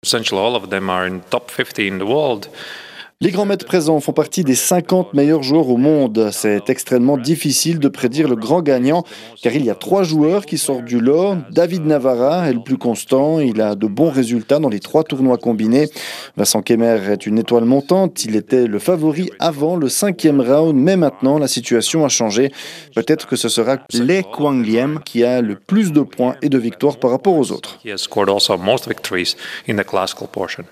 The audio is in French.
Essentially, all of them are in top 50 in the world. Les grands maîtres présents font partie des 50 meilleurs joueurs au monde. C'est extrêmement difficile de prédire le grand gagnant car il y a 3 joueurs qui sortent du lot. David Navarra est le plus constant, il a de bons résultats dans les 3 tournois combinés. Vincent Kemmer est une étoile montante, il était le favori avant le 5e round, mais maintenant la situation a changé. Peut-être que ce sera Lê Quang Liem qui a le plus de points et de victoires par rapport aux autres. He has scored also most victories in the classical portion.